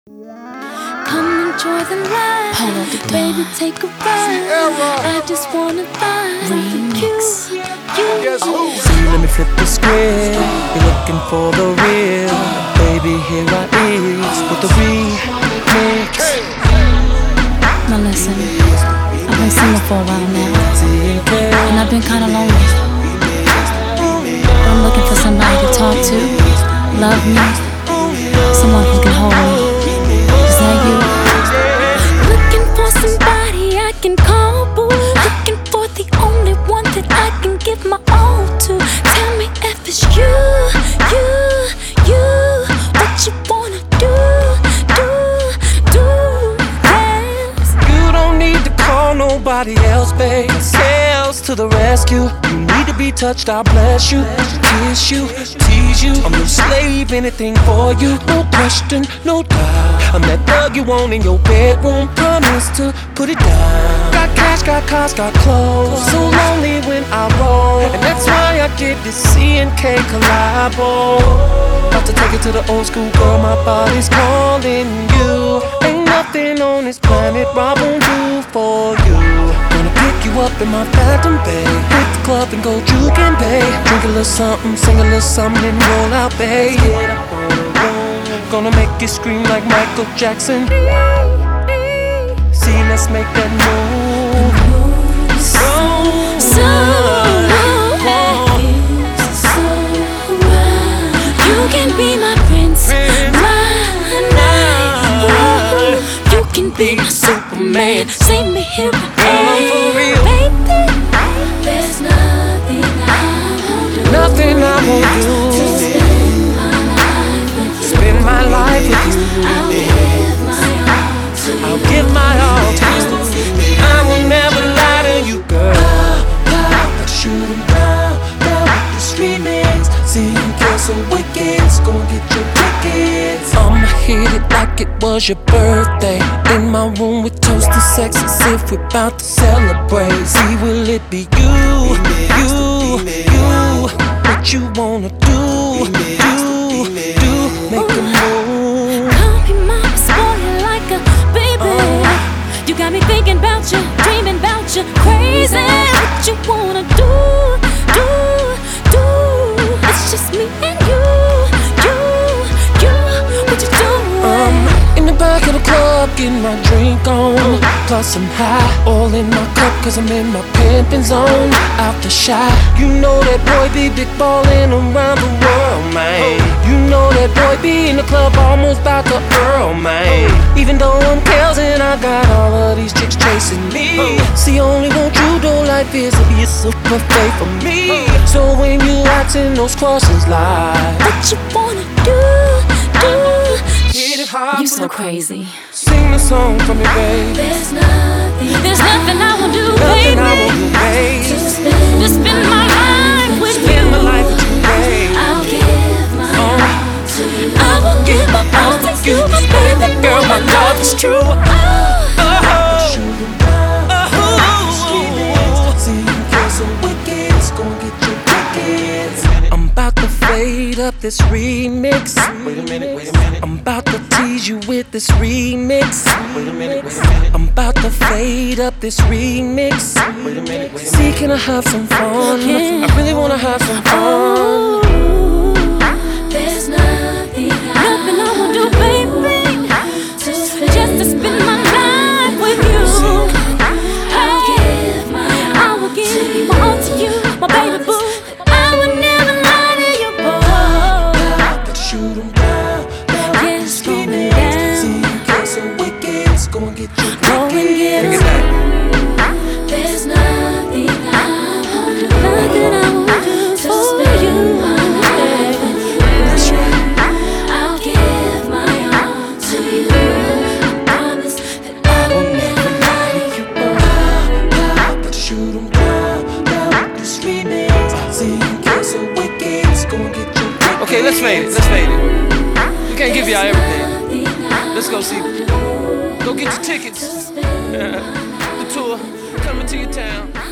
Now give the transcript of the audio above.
Come enjoy the life, baby, take a ride. I just wanna vibe with you. Let me flip the script. You're looking for the real, baby. Here I is with the remix. Now listen, I've been single for a while now, and I've been kinda lonely. I'm looking for somebody to talk to, love me, someone who can hold me. Is that you? Looking for somebody I can call boo. Looking for the only one that I can give my all to. Tell me if it's you. What you wanna do, yes. You don't need to call nobody else, babe. Sales to the rescue. You need to be touched, I'll bless you. Kiss you, tease you. I'm no slave, anything for you. No question, no doubt. I'm that thug you want in your bedroom. Promise to put it down. Got cash, got cars, got clothes. So lonely when I roll, and that's why I get this C&K collabo. About to take it to the old school, girl. My body's calling you. Ain't nothing on this planet I won't do for you. Gonna pick you up in my Phantom Bay. Hit the club and go juke bay. Drink a little something, sing a little something, and roll out, babe. Gonna make you scream like Michael Jackson. See, let's make that move. You can be my prince, my knight. You can be my Superman. Save me here and baby, there's nothing I won't do. Nothing I won't do. Spend my life with you. I'll give my all to you. I will never lie to you, girl. Shoot 'em down with this remix. See you kill some wickeds, gon' get your tickets. I'ma hit it like it was your birthday. In my room with toast to sex as if we're about to celebrate. See, will it be you? What you wanna do? Make a move. Call me mama, spoil you like a baby. You got me thinking about you, dreaming about you, crazy. What you wanna do? It's just me and you. What you doing? In the back of the club, getting my drink on. Plus I'm high, all in my cup, cause I'm in my pimpin' zone. Out the shot, you know that boy be big ballin' around the world, man. You know that boy be in the club almost about to Earl, man. Even though I'm Kelsin, I got all of these chicks chasing me. See, only want you though, life is to be a super fake for me. So when you asking those questions like, what you wanna do? Hit it hard. You so crazy. Sing the song for me, babe. There's nothing I won't do, baby. Nothing I won't do, babe. To spend my life with you. Spend my life with you, babe. I'll give my all to you. I will give my all to you, my baby Girl, my love is true. I'm about to fade up this remix. Wait a minute. I'm about to tease you with this remix. Wait a minute. I'm about to fade up this remix. Wait a minute. See, can I have some fun? I really wanna have some fun. There's nothing I won't do, baby. Just to spend my life with you. I will give my all to you, my baby boo. I would never lie to you, boy. Shoot 'em down with this remix. See, you get some wickeds, go and get your tickets. There's nothing I won't do. Nothing I won't do for you. That's right. I'll give my all to you. I promise that I will never lie to you, boy. Shoot 'em down with this remix. See, you get some wickeds, go and get your tickets. Okay, let's fade it. We can't give y'all everything. Let's go see. Go get your tickets. The tour coming to your town.